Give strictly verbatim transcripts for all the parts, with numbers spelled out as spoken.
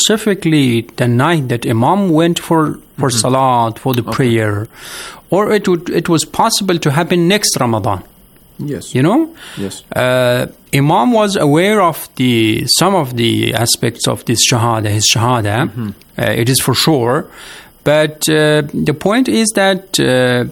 specifically the night that Imam went for, for mm-hmm. Salat, for the okay. prayer, or it would it was possible to happen next Ramadan. Yes. You know? Yes. Uh, Imam was aware of the some of the aspects of this Shahada, his Shahada. Mm-hmm. Uh, it is for sure. But uh, the point is that uh,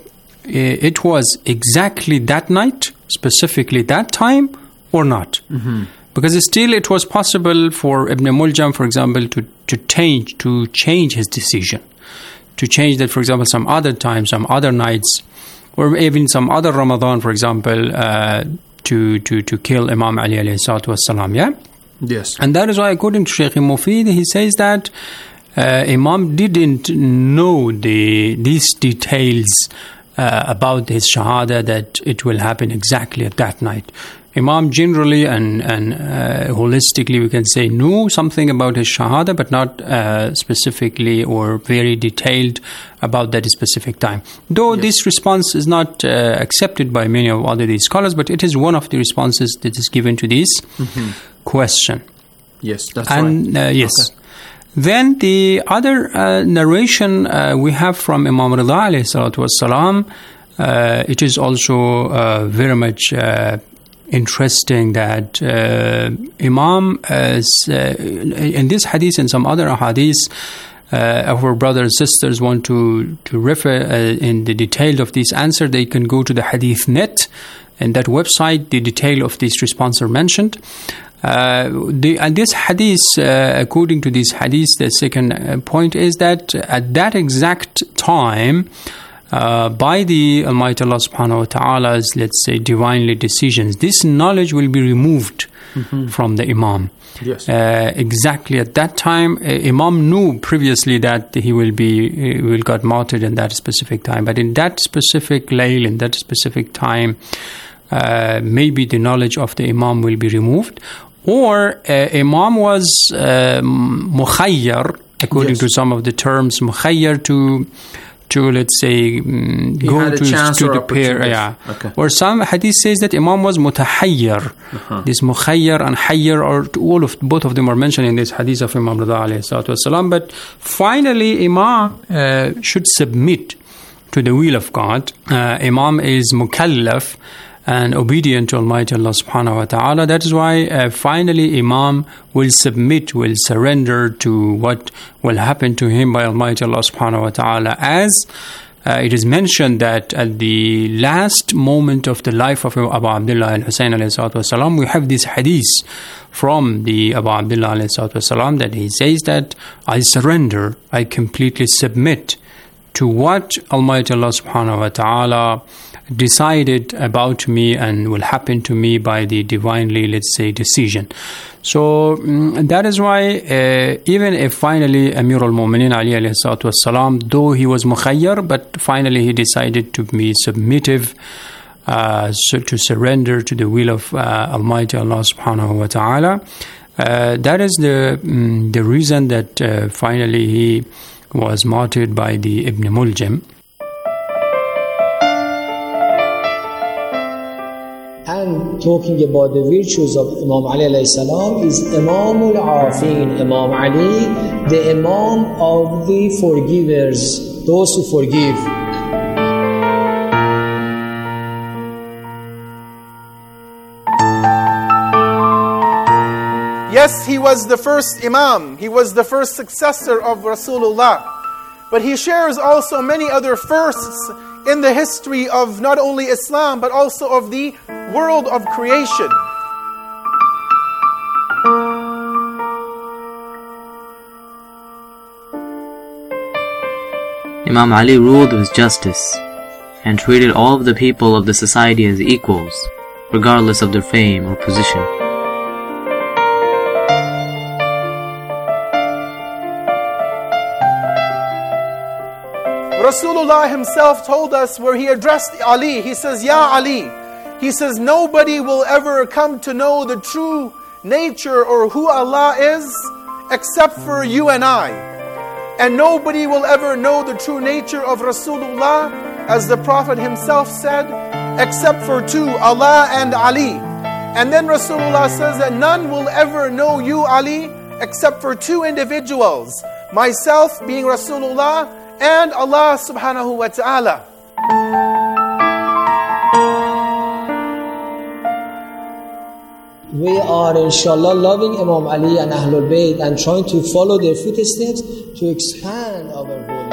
it was exactly that night, specifically that time, or not. Mm-hmm. Because still it was possible for Ibn Muljam, for example, to, to change to change his decision. To change that, for example, some other time, some other nights, or even some other Ramadan, for example, uh, to, to, to kill Imam Ali alayhi salatu wassalam, yeah? Yes. And that is why, according to Shaykh Mufid, he says that uh, Imam didn't know the these details uh, about his Shahada, that it will happen exactly at that night. Imam generally and, and uh, holistically, we can say, knew something about his Shahada, but not uh, specifically or very detailed about that specific time. Though yes. this response is not uh, accepted by many of other these scholars, but it is one of the responses that is given to this mm-hmm. question. Yes, that's and, right. Uh, yes. Okay. Then the other uh, narration uh, we have from Imam Rida alayhi salatu wassalam, uh, it is also uh, very much uh, interesting that uh, Imam, as, uh, in this hadith and some other hadiths, uh, our brothers and sisters want to, to refer uh, in the detail of this answer, they can go to the Hadith Net, and that website, the detail of this response are mentioned. Uh, the, and this hadith, uh, according to this hadith, the second uh, point is that at that exact time, Uh, by the Almighty Allah subhanahu wa ta'ala's, let's say, divinely decisions, this knowledge will be removed mm-hmm. from the Imam. Yes. Uh, exactly at that time, uh, Imam knew previously that he will be, he will get martyred in that specific time. But in that specific layl, in that specific time, uh, maybe the knowledge of the Imam will be removed. Or uh, Imam was uh, mukhayyar, according yes. to some of the terms, mukhayyar to... to, let's say, um, go to, to the prayer. Yeah. Okay. Or some hadith says that Imam was mutahayyar. Uh-huh. This mukhayyar and hayyar, or all of both of them are mentioned in this hadith of Imam Rida alayhi salatu wasalam. But finally, Imam uh, should submit to the will of God. Uh, Imam is mukallaf and obedient to Almighty Allah subhanahu wa ta'ala. That is why uh, finally Imam will submit, will surrender to what will happen to him by Almighty Allah subhanahu wa ta'ala. As uh, it is mentioned that at the last moment of the life of Abu Abdullah al-Husayn alayhi salatu wasalam, we have this hadith from the Abu Abdullah alayhi salatu wasalam that he says that I surrender, I completely submit to what Almighty Allah subhanahu wa ta'ala decided about me and will happen to me by the divinely, let's say, decision. So um, that is why uh, even if finally Amir al-Mu'mineen Ali alayhi salatu wassalam, though he was mukhayyar, but finally he decided to be submissive, uh, so to surrender to the will of uh, Almighty Allah subhanahu wa ta'ala. Uh, that is the um, the reason that uh, finally he was martyred by the Ibn Muljam. And talking about the virtues of Imam Ali alayhi salam is Imam al-Afin, Imam Ali, the Imam of the forgivers, those who forgive. Yes, he was the first Imam, he was the first successor of Rasulullah, but he shares also many other firsts in the history of not only Islam, but also of the world of creation. Imam Ali ruled with justice and treated all of the people of the society as equals, regardless of their fame or position. Rasulullah himself told us, where he addressed Ali, he says, Ya Ali, he says, nobody will ever come to know the true nature or who Allah is except for you and I. And nobody will ever know the true nature of Rasulullah, as the Prophet himself said, except for two, Allah and Ali. And then Rasulullah says that none will ever know you, Ali, except for two individuals, myself being Rasulullah and Allah subhanahu wa ta'ala. We are inshallah loving Imam Ali and Ahlul Bayt and trying to follow their footsteps to expand our holy.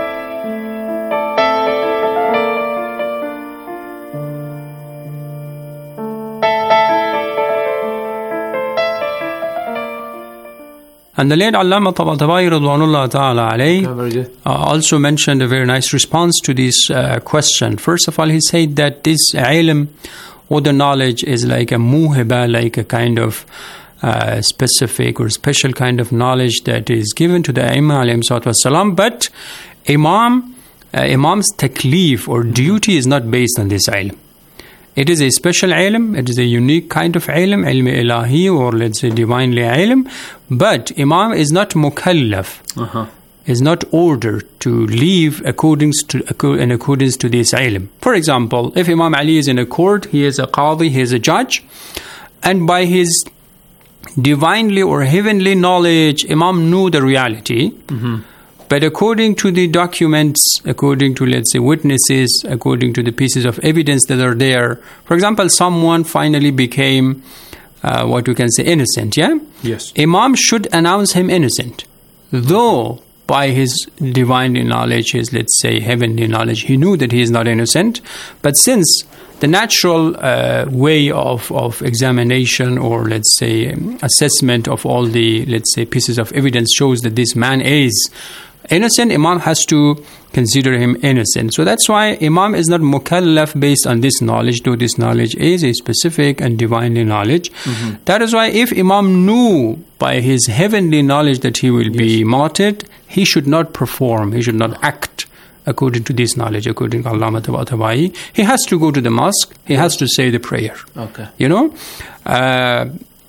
And the late Allama Tabatabai Radwanullah Ta'ala alayhi uh, also mentioned a very nice response to this uh, question. First of all, he said that this ilm or the knowledge is like a muhiba, like a kind of uh, specific or special kind of knowledge that is given to the Imam alayhi salatu wasalam. But Imam, uh, Imam's taklif or duty is not based on this ilm. It is a special ilm, it is a unique kind of ilm, ilm ilahi or let's say divinely ilm. But Imam is not mukallaf, uh-huh. is not ordered to live according to, in accordance to this ilm. For example, if Imam Ali is in a court, he is a qadi, he is a judge, and by his divinely or heavenly knowledge, Imam knew the reality. Mm-hmm. But according to the documents, according to, let's say, witnesses, according to the pieces of evidence that are there, for example, someone finally became, uh, what we can say, innocent, yeah? Yes. Imam should announce him innocent. Though, by his divine knowledge, his, let's say, heavenly knowledge, he knew that he is not innocent. But since the natural uh, way of, of examination or, let's say, assessment of all the, let's say, pieces of evidence shows that this man is innocent, Imam has to consider him innocent. So that's why Imam is not mukallaf based on this knowledge, though this knowledge is a specific and divinely knowledge. Mm-hmm. That is why if Imam knew by his heavenly knowledge that he will yes. be martyred, he should not perform, he should not act according to this knowledge, according to Allama Tabatabai. He has to go to the mosque, he has to say the prayer. Okay. You know? Uh,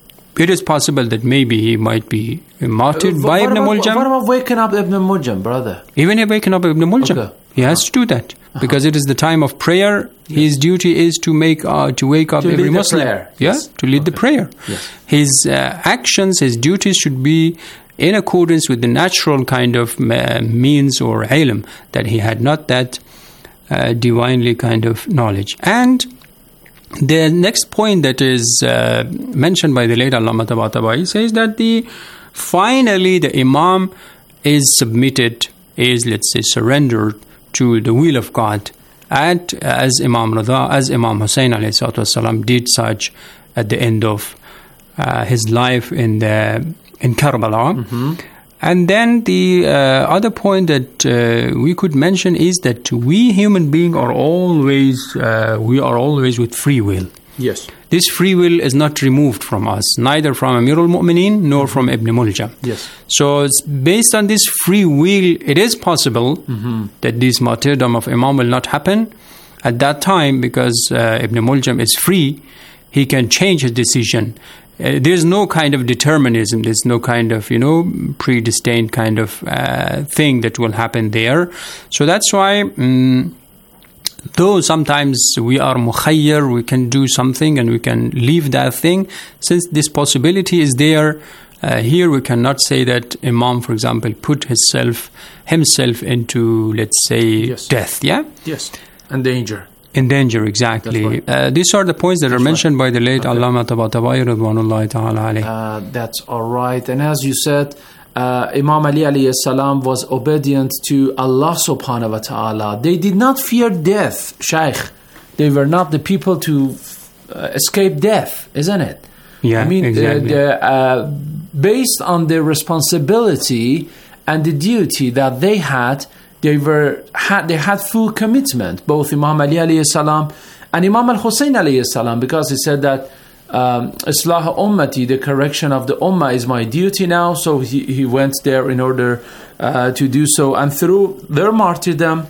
It is possible that maybe he might be martyred uh, by Ibn about, Muljam. What about waking up Ibn Muljam, brother? Even if waking up Ibn Muljam, okay. he has to do that. Uh-huh. Because it is the time of prayer. Yes. His duty is to make uh, to wake up to every lead Muslim. The prayer. Yeah, yes. to lead okay. the prayer. Yes. His uh, actions, his duties should be in accordance with the natural kind of uh, means or ilm, that he had not that uh, divinely kind of knowledge. And the next point that is uh, mentioned by the late Allama Tabatabai says that the finally the Imam is submitted, is, let's say, surrendered to the will of God, and as Imam Rida, as Imam Hussein alayhi salatu wasalam did such at the end of uh, his life in the in Karbala. Mm-hmm. And then the uh, other point that uh, we could mention is that we human beings are always, uh, we are always with free will. Yes. This free will is not removed from us, neither from Amir al-Mu'mineen nor from Ibn Muljam. Yes. So it's based on this free will, it is possible mm-hmm. that this martyrdom of Imam will not happen at that time, because uh, Ibn Muljam is free. He can change his decision. Uh, there's no kind of determinism. There's no kind of, you know, predestined kind of uh, thing that will happen there. So that's why, um, though sometimes we are mukhayyar, we can do something and we can leave that thing. Since this possibility is there, uh, here we cannot say that Imam, for example, put himself himself into, let's say, yes. death. Yeah. Yes. And danger. In danger, exactly. Right. Uh, these are the points that that's are mentioned right. by the late okay. Allama Tabatabai Radwanullahi Ta'ala alayhi. Uh, that's all right. And as you said, uh, Imam Ali alayhi salam was obedient to Allah subhanahu wa ta'ala. They did not fear death, Shaykh. They were not the people to uh, escape death, isn't it? Yeah, I mean, exactly. uh, uh, based on their responsibility and the duty that they had, They were had they had full commitment, both Imam Ali alayhi salam and Imam al Hussein alayhi salam, because he said that um, Islah ummati, the correction of the ummah, is my duty now. So he, he went there in order uh, to do so, and through their martyrdom,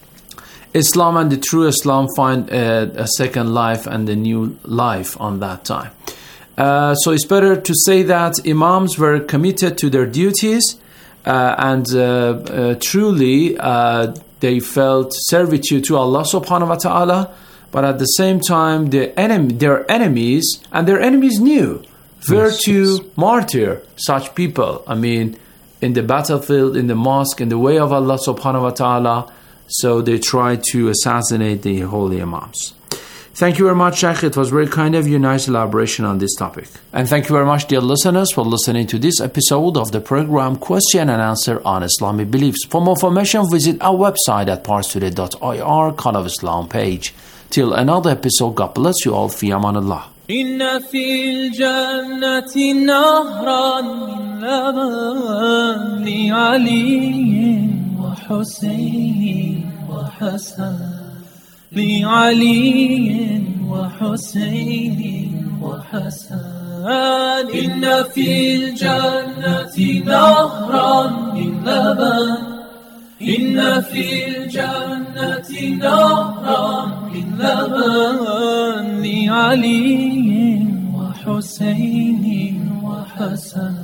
Islam and the true Islam find a, a second life and a new life on that time. Uh, so it's better to say that Imams were committed to their duties. Uh, and uh, uh, truly uh, they felt servitude to Allah subhanahu wa ta'ala, but at the same time the enemy, their enemies, and their enemies knew were Yes, to yes. martyr such people. I mean, in the battlefield, in the mosque, in the way of Allah subhanahu wa ta'ala. So they tried to assassinate the holy imams. Thank you very much, Sheikh. It was very kind of you. Nice elaboration on this topic. And thank you very much, dear listeners, for listening to this episode of the program Question and Answer on Islamic Beliefs. For more information, visit our website at parstoday dot I R, Call of Islam page. Till another episode, God bless you all. Fi amanillah. إن في الجنة نهرا من لبن لعلي وحسين وحسن لعلي وحسين وحسن إن في الجنة نهرا من لبن إن في الجنة نهرا من لبن لعلي وحسين وحسن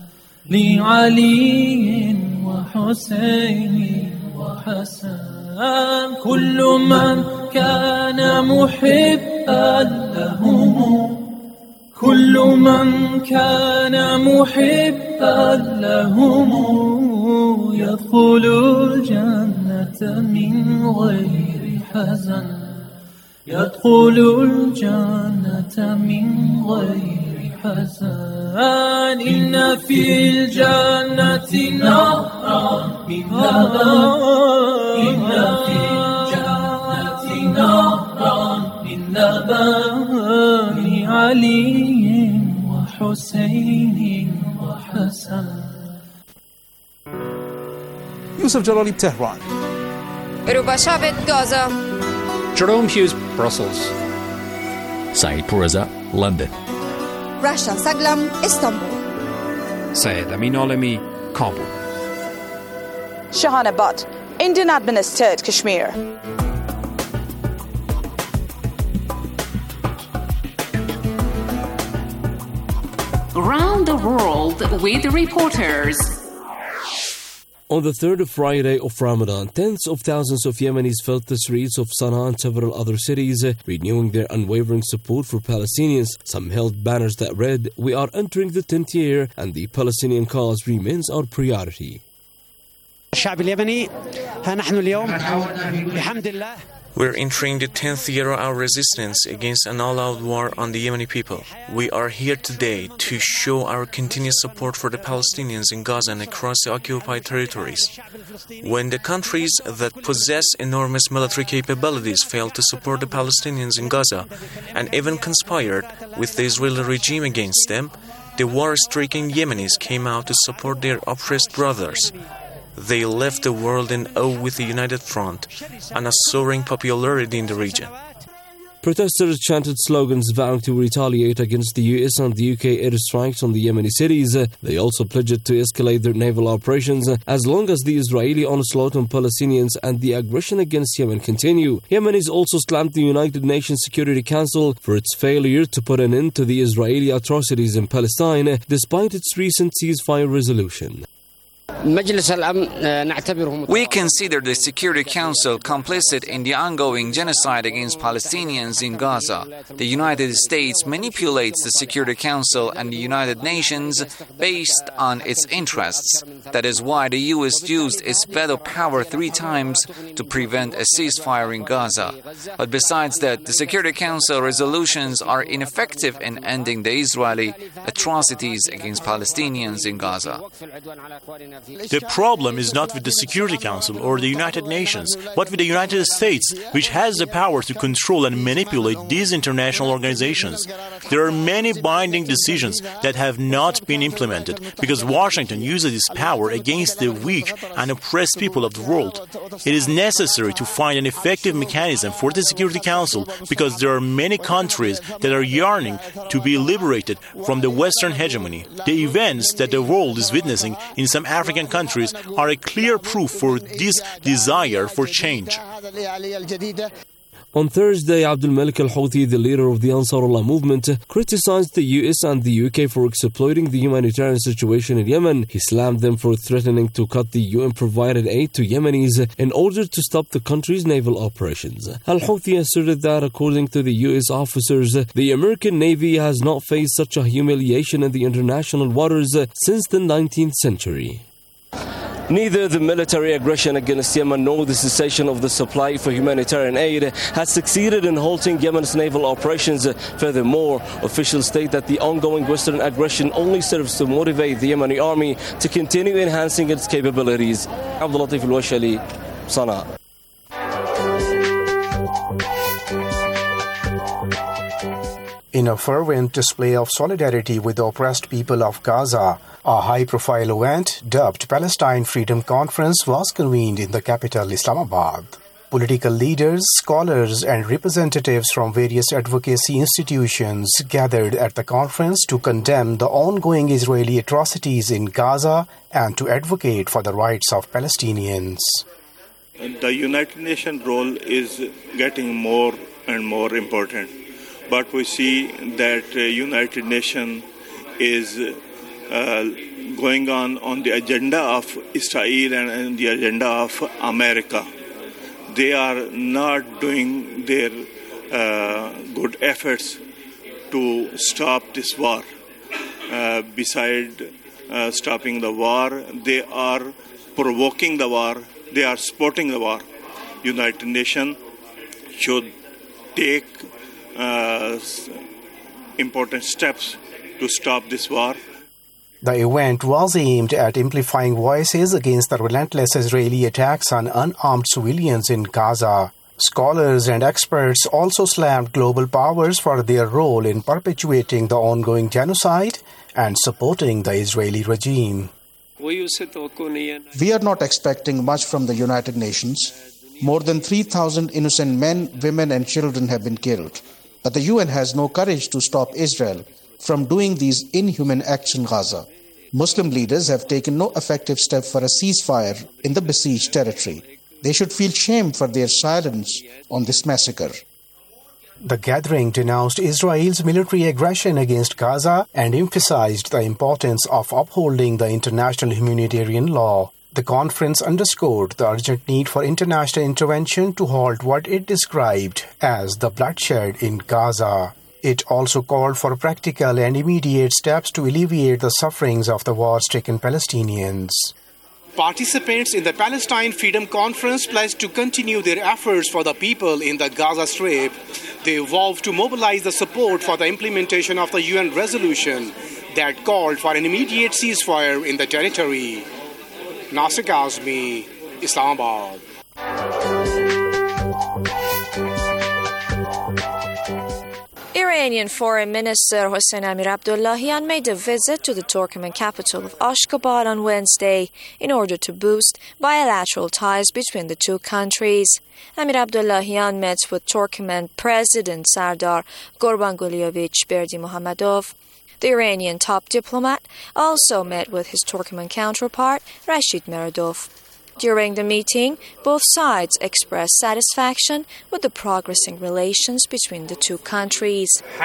لعلي وحسين وحسن كل من كان محبا لهم كل من كان محبا لهم يدخل الجنة من غير حزن يدخل الجنة من غير حزن إن في الجنة نهرا من لبن إن في الجنة نهرا من لبن لعلي وحسين وحسن Yusuf Jalali, Tehran. Rubashavit, Gaza. Jerome Hughes, Brussels. Saeed Pourreza, London. Rasha Saglam, Istanbul. Syed Amin Alami, Kabul. Shahana Butt, Indian administered Kashmir. Around the world with reporters. On the third Friday of Ramadan, tens of thousands of Yemenis filled the streets of Sana'a and several other cities, renewing their unwavering support for Palestinians. Some held banners that read, "We are entering the tenth year and the Palestinian cause remains our priority." We're entering the tenth year of our resistance against an all-out war on the Yemeni people. We are here today to show our continued support for the Palestinians in Gaza and across the occupied territories. When the countries that possess enormous military capabilities failed to support the Palestinians in Gaza and even conspired with the Israeli regime against them, the war-stricken Yemenis came out to support their oppressed brothers. They left the world in awe with the United Front and a soaring popularity in the region. Protesters chanted slogans vowing to retaliate against the U S and the U K airstrikes on the Yemeni cities. They also pledged to escalate their naval operations as long as the Israeli onslaught on Palestinians and the aggression against Yemen continue. Yemenis also slammed the United Nations Security Council for its failure to put an end to the Israeli atrocities in Palestine, despite its recent ceasefire resolution. We consider the Security Council complicit in the ongoing genocide against Palestinians in Gaza. The United States manipulates the Security Council and the United Nations based on its interests. That is why the U S used its veto power three times to prevent a ceasefire in Gaza. But besides that, the Security Council resolutions are ineffective in ending the Israeli atrocities against Palestinians in Gaza. The problem is not with the Security Council or the United Nations, but with the United States, which has the power to control and manipulate these international organizations. There are many binding decisions that have not been implemented because Washington uses its power against the weak and oppressed people of the world. It is necessary to find an effective mechanism for the Security Council because there are many countries that are yearning to be liberated from the Western hegemony. The events that the world is witnessing in some African countries are a clear proof for this desire for change. On Thursday, Abdul Malik al-Houthi, the leader of the Ansarullah movement, criticized the U S and the U K for exploiting the humanitarian situation in Yemen. He slammed them for threatening to cut the U N-provided aid to Yemenis in order to stop the country's naval operations. Al-Houthi asserted that, according to the U S officers, the American Navy has not faced such a humiliation in the international waters since the nineteenth century. Neither the military aggression against Yemen nor the cessation of the supply for humanitarian aid has succeeded in halting Yemen's naval operations. Furthermore, officials state that the ongoing Western aggression only serves to motivate the Yemeni army to continue enhancing its capabilities. Abdul Latif al-Washali, Sana'a. In a fervent display of solidarity with the oppressed people of Gaza, a high-profile event dubbed Palestine Freedom Conference was convened in the capital, Islamabad. Political leaders, scholars, and representatives from various advocacy institutions gathered at the conference to condemn the ongoing Israeli atrocities in Gaza and to advocate for the rights of Palestinians. The United Nations role is getting more and more important. But we see that uh, United Nations is uh, going on on the agenda of Israel and, and the agenda of America. They are not doing their uh, good efforts to stop this war. Uh, beside uh, stopping the war, they are provoking the war. They are supporting the war. United Nations should take Uh, important steps to stop this war. The event was aimed at amplifying voices against the relentless Israeli attacks on unarmed civilians in Gaza. Scholars and experts also slammed global powers for their role in perpetuating the ongoing genocide and supporting the Israeli regime. We are not expecting much from the United Nations. More than three thousand innocent men, women, and children have been killed. But the U N has no courage to stop Israel from doing these inhuman acts in Gaza. Muslim leaders have taken no effective step for a ceasefire in the besieged territory. They should feel shame for their silence on this massacre. The gathering denounced Israel's military aggression against Gaza and emphasized the importance of upholding the international humanitarian law. The conference underscored the urgent need for international intervention to halt what it described as the bloodshed in Gaza. It also called for practical and immediate steps to alleviate the sufferings of the war-stricken Palestinians. Participants in the Palestine Freedom Conference pledged to continue their efforts for the people in the Gaza Strip. They vowed to mobilize the support for the implementation of the U N resolution that called for an immediate ceasefire in the territory. Nasir Kazmi, Islamabad. Iranian Foreign Minister Hossein Amir-Abdollahian made a visit to the Turkmen capital of Ashgabat on Wednesday in order to boost bilateral ties between the two countries. Amir-Abdollahian met with Turkmen President Sardar Gurbangulyevich Berdimuhamedov. The Iranian top diplomat also met with his Turkmen counterpart, Rashid Meredov. During the meeting, both sides expressed satisfaction with the progressing relations between the two countries.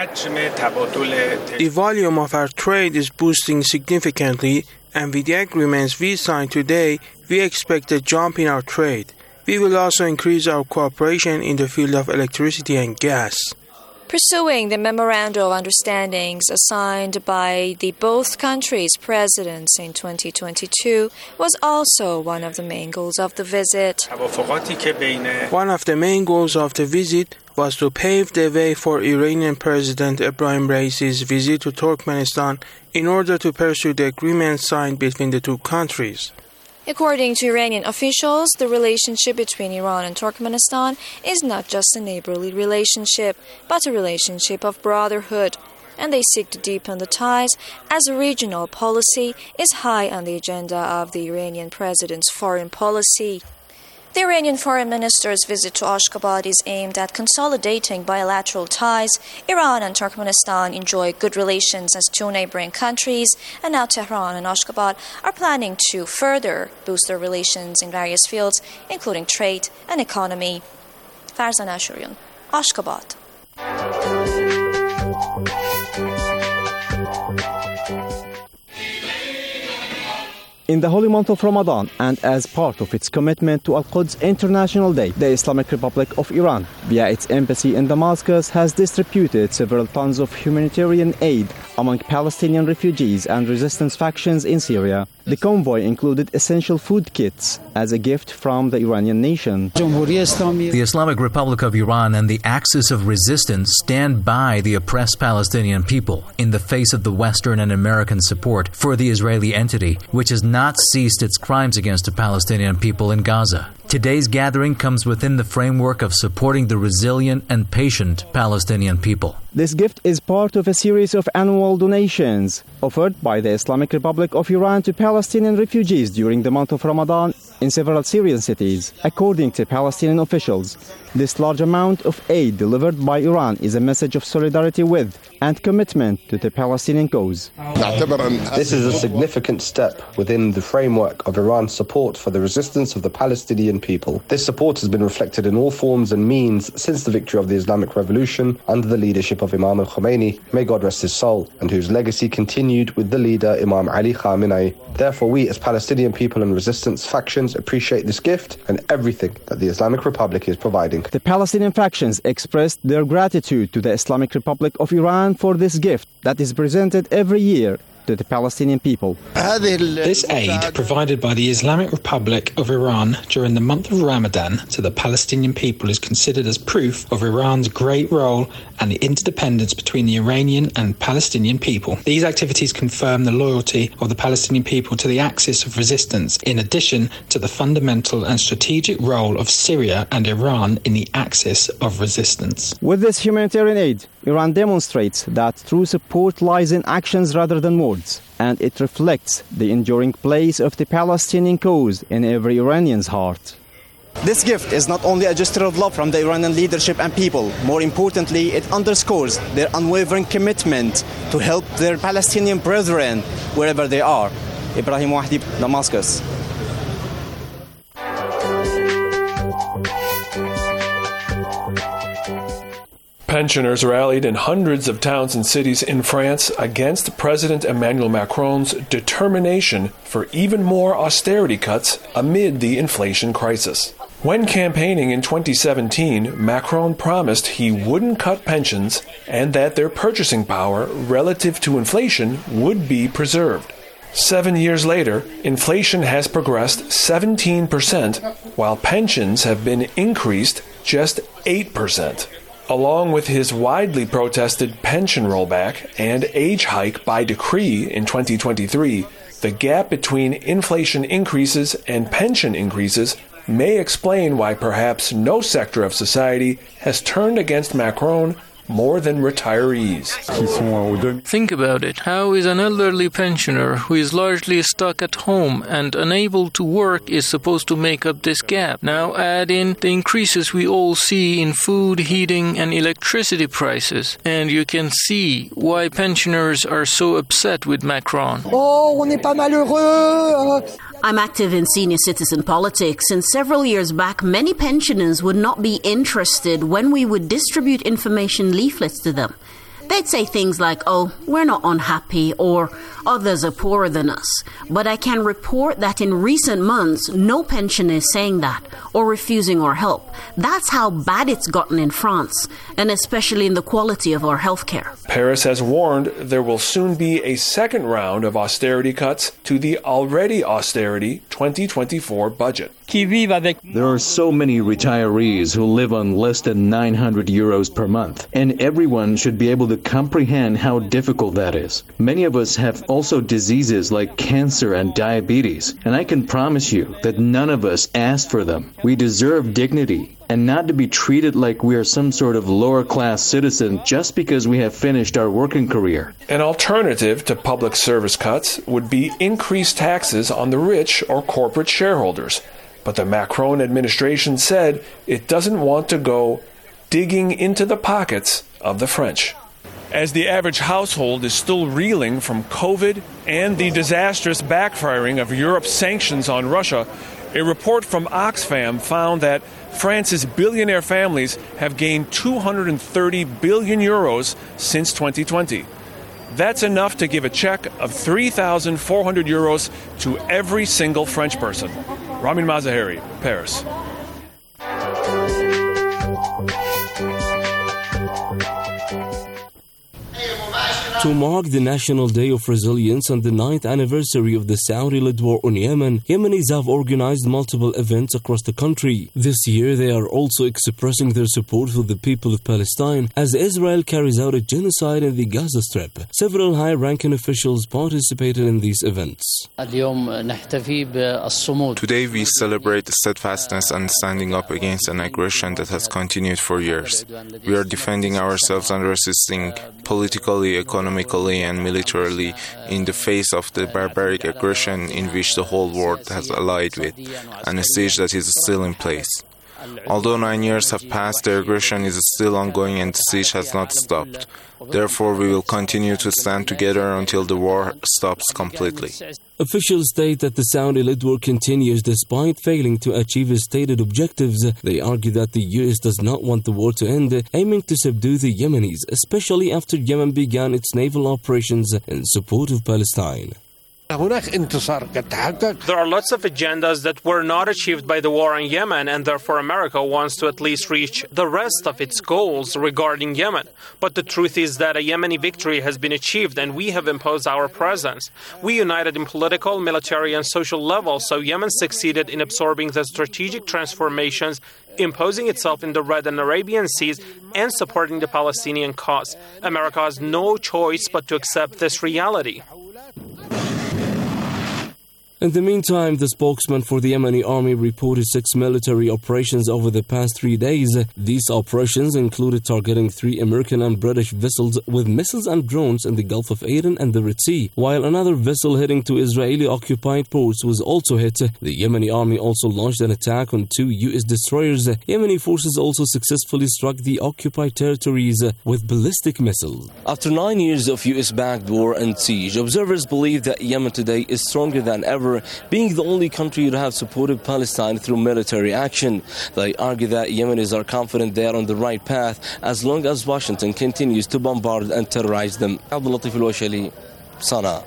The volume of our trade is boosting significantly, and with the agreements we signed today, we expect a jump in our trade. We will also increase our cooperation in the field of electricity and gas. Pursuing the memorandum of understandings signed by the both countries' presidents in twenty twenty-two was also one of the main goals of the visit. One of the main goals of the visit was to pave the way for Iranian President Ebrahim Raisi's visit to Turkmenistan in order to pursue the agreement signed between the two countries. According to Iranian officials, the relationship between Iran and Turkmenistan is not just a neighborly relationship, but a relationship of brotherhood, and they seek to deepen the ties as a regional policy is high on the agenda of the Iranian president's foreign policy. The Iranian foreign minister's visit to Ashgabat is aimed at consolidating bilateral ties. Iran and Turkmenistan enjoy good relations as two neighboring countries, and now Tehran and Ashgabat are planning to further boost their relations in various fields, including trade and economy. Farzan Ashurian, Ashgabat. In the holy month of Ramadan, and as part of its commitment to Al-Quds International Day, the Islamic Republic of Iran, via its embassy in Damascus, has distributed several tons of humanitarian aid among Palestinian refugees and resistance factions in Syria. The convoy included essential food kits as a gift from the Iranian nation. The Islamic Republic of Iran and the Axis of Resistance stand by the oppressed Palestinian people in the face of the Western and American support for the Israeli entity, which has not ceased its crimes against the Palestinian people in Gaza. Today's gathering comes within the framework of supporting the resilient and patient Palestinian people. This gift is part of a series of annual donations offered by the Islamic Republic of Iran to Palestinian refugees during the month of Ramadan in several Syrian cities. According to Palestinian officials, this large amount of aid delivered by Iran is a message of solidarity with and commitment to the Palestinian cause. This is a significant step within the framework of Iran's support for the resistance of the Palestinian people. This support has been reflected in all forms and means since the victory of the Islamic Revolution under the leadership of Imam al-Khomeini, may God rest his soul, and whose legacy continued with the leader Imam Ali Khamenei. Therefore, we as Palestinian people and resistance factions appreciate this gift and everything that the Islamic Republic is providing. The Palestinian factions expressed their gratitude to the Islamic Republic of Iran for this gift that is presented every year to the Palestinian people. This aid provided by the Islamic Republic of Iran during the month of Ramadan to the Palestinian people is considered as proof of Iran's great role and the interdependence between the Iranian and Palestinian people. These activities confirm the loyalty of the Palestinian people to the axis of resistance, in addition to the fundamental and strategic role of Syria and Iran in the axis of resistance. With this humanitarian aid, Iran demonstrates that true support lies in actions rather than words, and it reflects the enduring place of the Palestinian cause in every Iranian's heart. This gift is not only a gesture of love from the Iranian leadership and people. More importantly, it underscores their unwavering commitment to help their Palestinian brethren wherever they are. Ibrahim Wahdi, Damascus. Pensioners rallied in hundreds of towns and cities in France against President Emmanuel Macron's determination for even more austerity cuts amid the inflation crisis. When campaigning in twenty seventeen, Macron promised he wouldn't cut pensions and that their purchasing power relative to inflation would be preserved. Seven years later, inflation has progressed seventeen percent, while pensions have been increased just eight percent. Along with his widely protested pension rollback and age hike by decree in twenty twenty-three, the gap between inflation increases and pension increases may explain why perhaps no sector of society has turned against Macron more than retirees. Think about it. How is an elderly pensioner who is largely stuck at home and unable to work is supposed to make up this gap? Now add in the increases we all see in food, heating and electricity prices, and you can see why pensioners are so upset with Macron. Oh, on n'est pas malheureux. I'm active in senior citizen politics, and several years back, many pensioners would not be interested when we would distribute information leaflets to them. They'd say things like, oh, we're not unhappy, or others are poorer than us. But I can report that in recent months, no pensioner is saying that or refusing our help. That's how bad it's gotten in France, and especially in the quality of our healthcare. Paris has warned there will soon be a second round of austerity cuts to the already austerity twenty twenty-four budget. There are so many retirees who live on less than nine hundred euros per month, and everyone should be able to comprehend how difficult that is. Many of us have also diseases like cancer and diabetes, and I can promise you that none of us asked for them. We deserve dignity, and not to be treated like we are some sort of lower-class citizen just because we have finished our working career. An alternative to public service cuts would be increased taxes on the rich or corporate shareholders. But the Macron administration said it doesn't want to go digging into the pockets of the French. As the average household is still reeling from COVID and the disastrous backfiring of Europe's sanctions on Russia, A report from Oxfam found that France's billionaire families have gained two hundred thirty billion euros since twenty twenty. That's enough to give a check of three thousand four hundred euros to every single French person. Ramin Mazaheri, Paris. To mark the National Day of Resilience and the ninth anniversary of the Saudi-led war on Yemen, Yemenis have organized multiple events across the country. This year, they are also expressing their support for the people of Palestine as Israel carries out a genocide in the Gaza Strip. Several high-ranking officials participated in these events. Today, we celebrate the steadfastness and standing up against an aggression that has continued for years. We are defending ourselves and resisting politically, economically, and militarily in the face of the barbaric aggression in which the whole world has allied with, and a siege that is still in place. Although nine years have passed, the aggression is still ongoing and the siege has not stopped. Therefore, we will continue to stand together until the war stops completely. Officials state that the Saudi-led war continues despite failing to achieve its stated objectives. They argue that the U S does not want the war to end, aiming to subdue the Yemenis, especially after Yemen began its naval operations in support of Palestine. There are lots of agendas that were not achieved by the war in Yemen, and therefore America wants to at least reach the rest of its goals regarding Yemen. But the truth is that a Yemeni victory has been achieved, and we have imposed our presence. We united in political, military, and social levels, so Yemen succeeded in absorbing the strategic transformations, imposing itself in the Red and Arabian Seas, and supporting the Palestinian cause. America has no choice but to accept this reality. In the meantime, the spokesman for the Yemeni army reported six military operations over the past three days. These operations included targeting three American and British vessels with missiles and drones in the Gulf of Aden and the Red Sea, while another vessel heading to Israeli-occupied ports was also hit. The Yemeni army also launched an attack on two U S destroyers. Yemeni forces also successfully struck the occupied territories with ballistic missiles. After nine years of U S-backed war and siege, observers believe that Yemen today is stronger than ever, being the only country to have supported Palestine through military action. They argue that Yemenis are confident they are on the right path as long as Washington continues to bombard and terrorize them. Abdul Latif Al-Washali, Sana'a.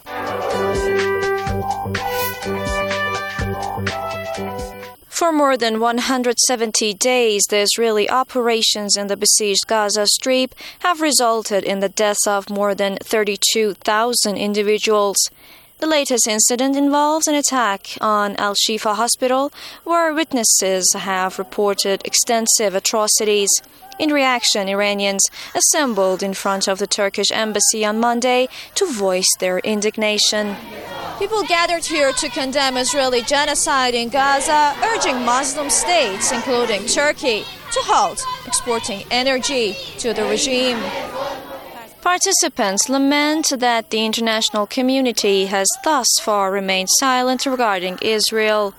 For more than one hundred seventy days, the Israeli operations in the besieged Gaza Strip have resulted in the deaths of more than thirty-two thousand individuals. The latest incident involves an attack on Al-Shifa Hospital, where witnesses have reported extensive atrocities. In reaction, Iranians assembled in front of the Turkish embassy on Monday to voice their indignation. People gathered here to condemn Israeli genocide in Gaza, urging Muslim states, including Turkey, to halt exporting energy to the regime. Participants lament that the international community has thus far remained silent regarding Israel.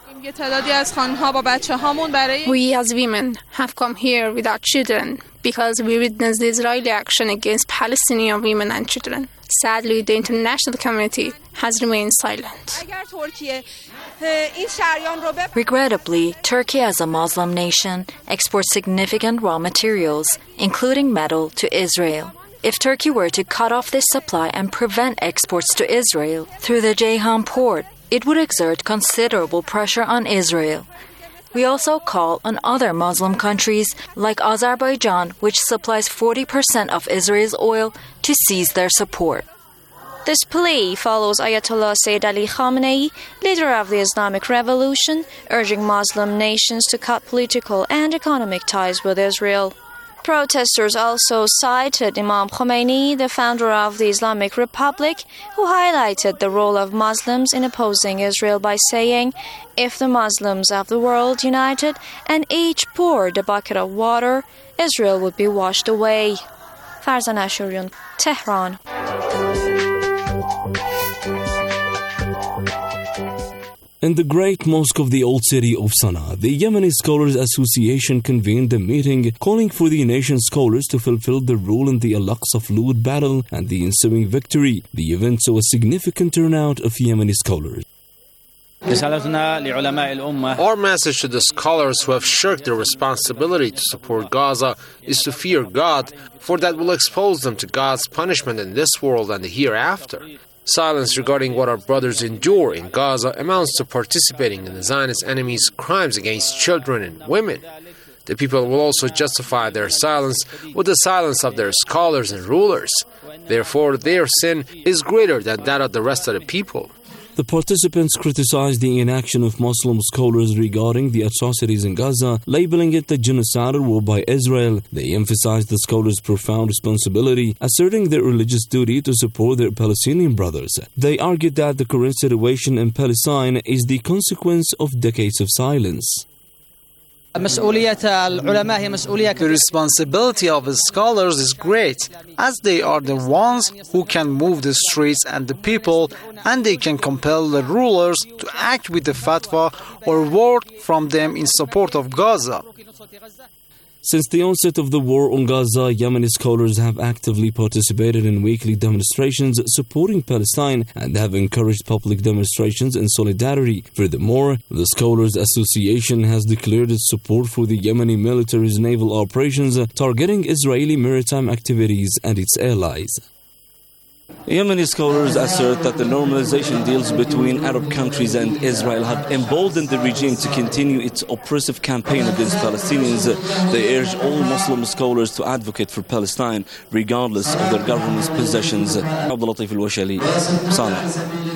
We as women have come here with our children because we witnessed the Israeli action against Palestinian women and children. Sadly, the international community has remained silent. Regrettably, Turkey as a Muslim nation exports significant raw materials, including metal, to Israel. If Turkey were to cut off this supply and prevent exports to Israel through the Ceyhan port, it would exert considerable pressure on Israel. We also call on other Muslim countries, like Azerbaijan, which supplies forty percent of Israel's oil, to cease their support. This plea follows Ayatollah Sayyid Ali Khamenei, leader of the Islamic Revolution, urging Muslim nations to cut political and economic ties with Israel. Protesters also cited Imam Khomeini, the founder of the Islamic Republic, who highlighted the role of Muslims in opposing Israel by saying, "If the Muslims of the world united and each poured a bucket of water, Israel would be washed away." Farzan Ashurian, Tehran. In the Great Mosque of the Old City of Sana'a, the Yemeni Scholars Association convened a meeting calling for the nation's scholars to fulfill their role in the Al-Aqsa Fluid battle and the ensuing victory. The event saw a significant turnout of Yemeni scholars. Our message to the scholars who have shirked their responsibility to support Gaza is to fear God, for that will expose them to God's punishment in this world and the hereafter. Silence regarding what our brothers endure in Gaza amounts to participating in the Zionist enemy's crimes against children and women. The people will also justify their silence with the silence of their scholars and rulers. Therefore, their sin is greater than that of the rest of the people. The participants criticized the inaction of Muslim scholars regarding the atrocities in Gaza, labeling it a genocidal war by Israel. They emphasized the scholars' profound responsibility, asserting their religious duty to support their Palestinian brothers. They argued that the current situation in Palestine is the consequence of decades of silence. The responsibility of the scholars is great, as they are the ones who can move the streets and the people, and they can compel the rulers to act with the fatwa or word from them in support of Gaza. Since the onset of the war on Gaza, Yemeni scholars have actively participated in weekly demonstrations supporting Palestine and have encouraged public demonstrations in solidarity. Furthermore, the Scholars Association has declared its support for the Yemeni military's naval operations targeting Israeli maritime activities and its allies. Yemeni scholars assert that the normalization deals between Arab countries and Israel have emboldened the regime to continue its oppressive campaign against Palestinians. They urge all Muslim scholars to advocate for Palestine, regardless of their government's positions. Abdul Latif Al-Washali, Sana.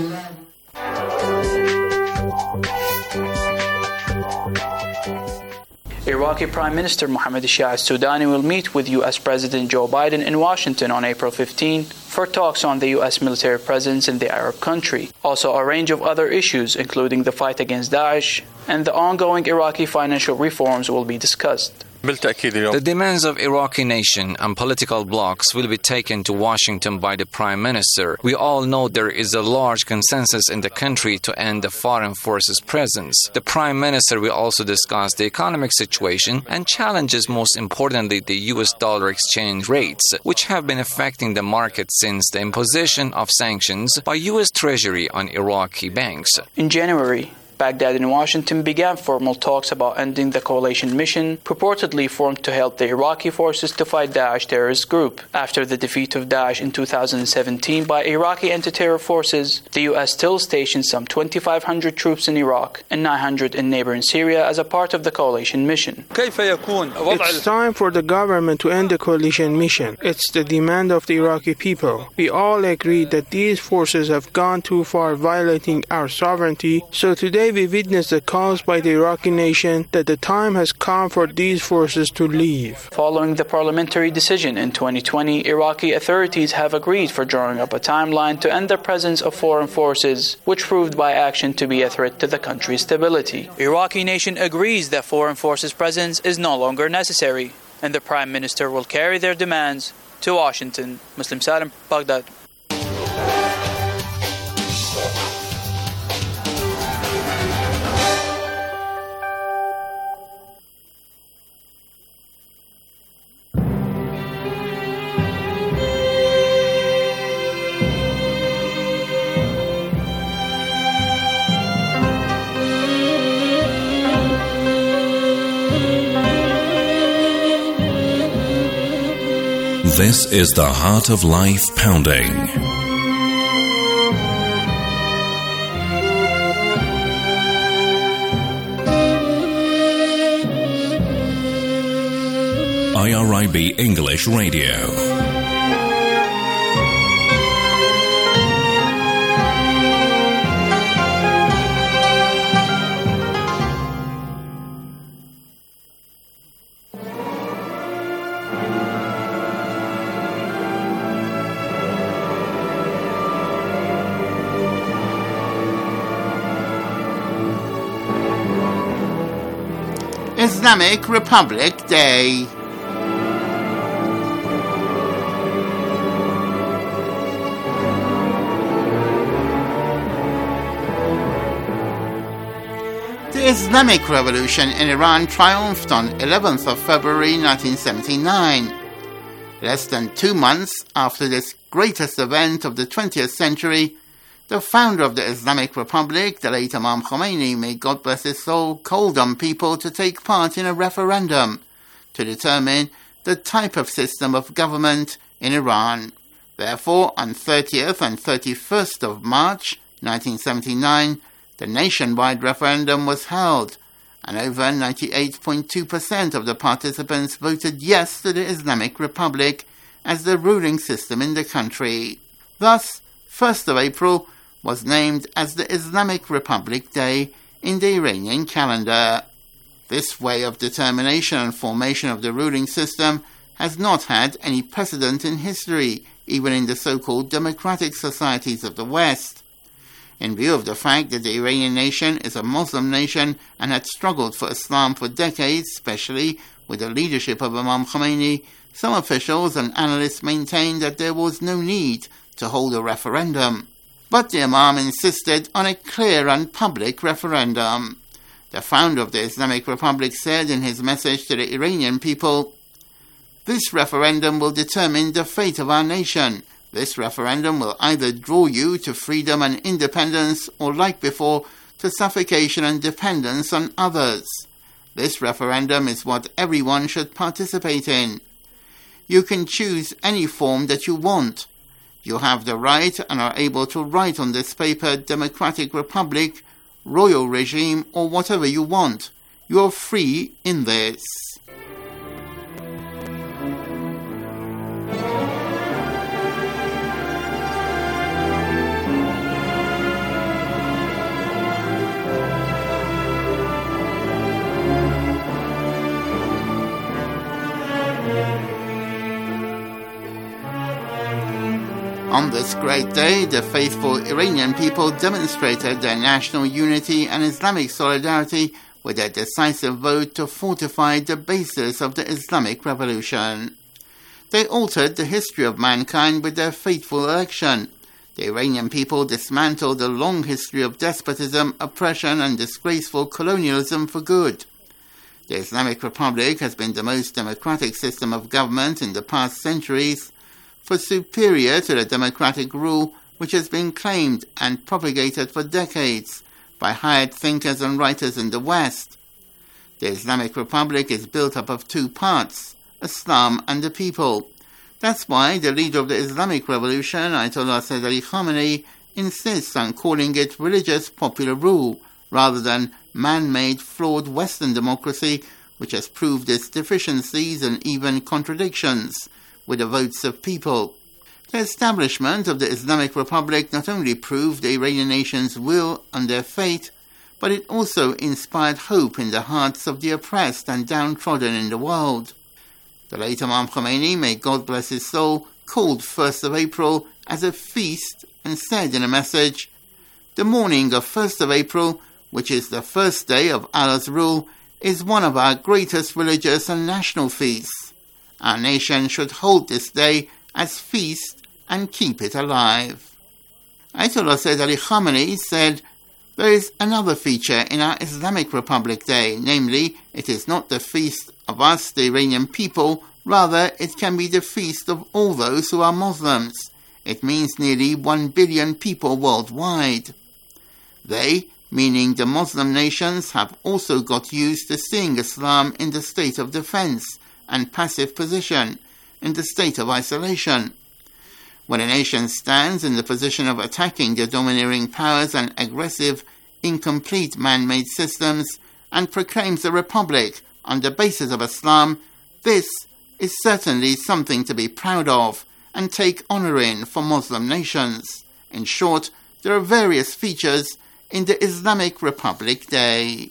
Iraqi Prime Minister Mohammed Shia al-Sudani will meet with U S President Joe Biden in Washington on April fifteenth for talks on the U S military presence in the Arab country. Also, a range of other issues, including the fight against Daesh and the ongoing Iraqi financial reforms, will be discussed. The demands of Iraqi nation and political blocs will be taken to Washington by the Prime Minister. We all know there is a large consensus in the country to end the foreign forces presence. The Prime Minister will also discuss the economic situation and challenges, most importantly, the U S dollar exchange rates, which have been affecting the market since the imposition of sanctions by U S Treasury on Iraqi banks. In January, Baghdad and Washington began formal talks about ending the coalition mission purportedly formed to help the Iraqi forces to fight Daesh terrorist group. After the defeat of Daesh in two thousand seventeen by Iraqi anti-terror forces, the U S still stationed some twenty-five hundred troops in Iraq and nine hundred in neighboring Syria as a part of the coalition mission. It's time for the government to end the coalition mission. It's the demand of the Iraqi people. We all agree that these forces have gone too far, violating our sovereignty, so today we witness the calls by the Iraqi nation that the time has come for these forces to leave. Following the parliamentary decision in twenty twenty, Iraqi authorities have agreed for drawing up a timeline to end the presence of foreign forces, which proved by action to be a threat to the country's stability. Iraqi nation agrees that foreign forces presence is no longer necessary, and the Prime Minister will carry their demands to Washington. Muslim Salim, Baghdad. This is the Heart of Life Pounding. I R I B English Radio. Islamic Republic Day. The Islamic Revolution in Iran triumphed on eleventh of February nineteen seventy-nine. Less than two months after this greatest event of the twentieth century, The founder of the Islamic Republic, the late Imam Khomeini, may God bless his soul, called on people to take part in a referendum to determine the type of system of government in Iran. Therefore, on thirtieth and thirty-first of March nineteen seventy-nine, the nationwide referendum was held, and over ninety-eight point two percent of the participants voted yes to the Islamic Republic as the ruling system in the country. Thus, first of April was named as the Islamic Republic Day in the Iranian calendar. This way of determination and formation of the ruling system has not had any precedent in history, even in the so-called democratic societies of the West. In view of the fact that the Iranian nation is a Muslim nation and had struggled for Islam for decades, especially with the leadership of Imam Khomeini, some officials and analysts maintained that there was no need to hold a referendum. But the Imam insisted on a clear and public referendum. The founder of the Islamic Republic said in his message to the Iranian people, "This referendum will determine the fate of our nation. This referendum will either draw you to freedom and independence or, like before, to suffocation and dependence on others. This referendum is what everyone should participate in. You can choose any form that you want. You have the right and are able to write on this paper Democratic Republic, Royal Regime, or whatever you want. You are free in this." On this great day, the faithful Iranian people demonstrated their national unity and Islamic solidarity with their decisive vote to fortify the basis of the Islamic Revolution. They altered the history of mankind with their fateful election. The Iranian people dismantled the long history of despotism, oppression, and disgraceful colonialism for good. The Islamic Republic has been the most democratic system of government in the past centuries, for superior to the democratic rule which has been claimed and propagated for decades by hired thinkers and writers in the West. The Islamic Republic is built up of two parts, Islam and the people. That's why the leader of the Islamic Revolution, Ayatollah Sayyid Ali Khamenei, insists on calling it religious popular rule rather than man-made flawed Western democracy, which has proved its deficiencies and even contradictions with the votes of people. The establishment of the Islamic Republic not only proved the Iranian nation's will on their fate, but it also inspired hope in the hearts of the oppressed and downtrodden in the world. The late Imam Khomeini, may God bless his soul, called first of April as a feast and said in a message, "The morning of first of April, which is the first day of Allah's rule, is one of our greatest religious and national feasts. Our nation should hold this day as feast and keep it alive." Ayatollah Sayyid Ali Khamenei said, "There is another feature in our Islamic Republic Day, namely, it is not the feast of us, the Iranian people, rather it can be the feast of all those who are Muslims. It means nearly one billion people worldwide. They, meaning the Muslim nations, have also got used to seeing Islam in the state of defense and passive position, in the state of isolation. When a nation stands in the position of attacking the domineering powers and aggressive, incomplete man-made systems and proclaims a republic on the basis of Islam, this is certainly something to be proud of and take honor in for Muslim nations. In short, there are various features in the Islamic Republic Day."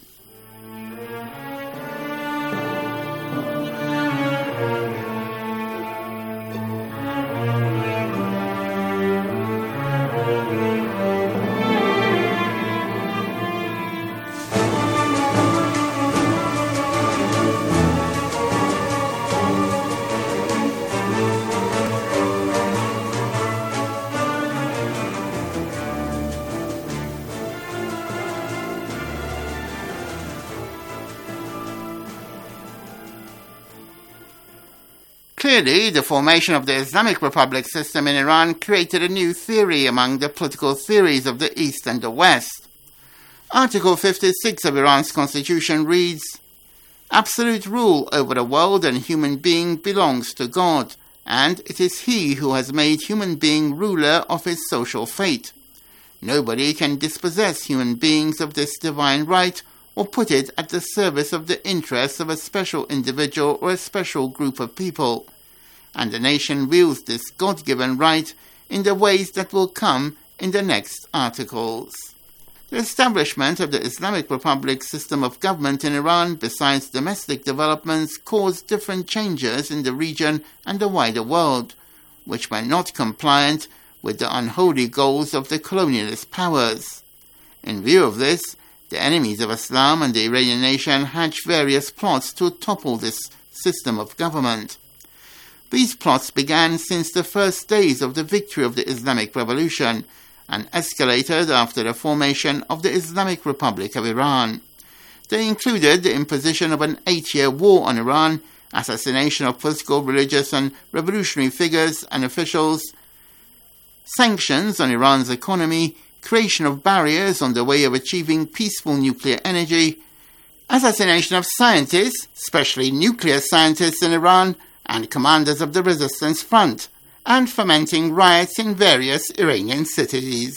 Clearly, the formation of the Islamic Republic system in Iran created a new theory among the political theories of the East and the West. Article fifty-six of Iran's constitution reads, "Absolute rule over the world and human being belongs to God, and it is He who has made human being ruler of his social fate. Nobody can dispossess human beings of this divine right or put it at the service of the interests of a special individual or a special group of people. And the nation wields this God-given right in the ways that will come in the next articles." The establishment of the Islamic Republic system of government in Iran, besides domestic developments, caused different changes in the region and the wider world, which were not compliant with the unholy goals of the colonialist powers. In view of this, the enemies of Islam and the Iranian nation hatched various plots to topple this system of government. These plots began since the first days of the victory of the Islamic Revolution and escalated after the formation of the Islamic Republic of Iran. They included the imposition of an eight-year war on Iran, assassination of political, religious and revolutionary figures and officials, sanctions on Iran's economy, creation of barriers on the way of achieving peaceful nuclear energy, assassination of scientists, especially nuclear scientists in Iran, and commanders of the resistance front, and fomenting riots in various Iranian cities.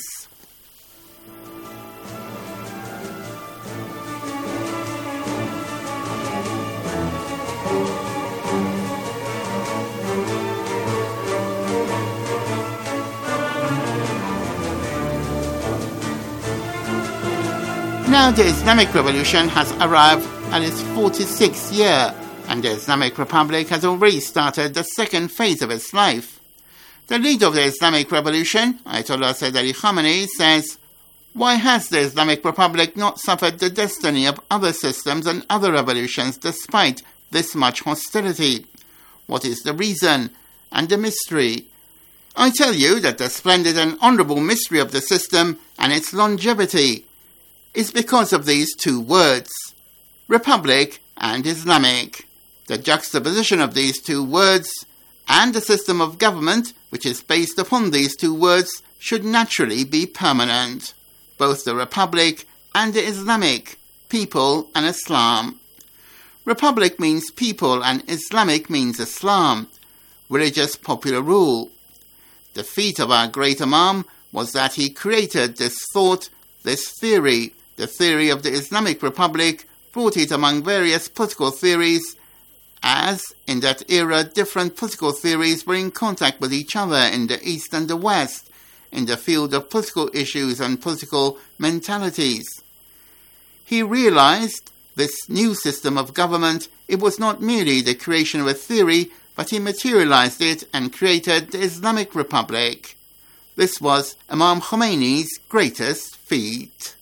Now the Islamic Revolution has arrived at its forty-sixth year, and the Islamic Republic has already started the second phase of its life. The leader of the Islamic Revolution, Ayatollah Sayyid Ali Khamenei, says, "Why has the Islamic Republic not suffered the destiny of other systems and other revolutions despite this much hostility? What is the reason and the mystery? I tell you that the splendid and honorable mystery of the system and its longevity is because of these two words, Republic and Islamic. The juxtaposition of these two words and the system of government, which is based upon these two words, should naturally be permanent. Both the Republic and the Islamic, people and Islam. Republic means people and Islamic means Islam, religious popular rule. The feat of our great Imam was that he created this thought, this theory, the theory of the Islamic Republic, brought it among various political theories, as in that era different political theories were in contact with each other in the East and the West, in the field of political issues and political mentalities. He realized this new system of government, it was not merely the creation of a theory, but he materialized it and created the Islamic Republic. This was Imam Khomeini's greatest feat.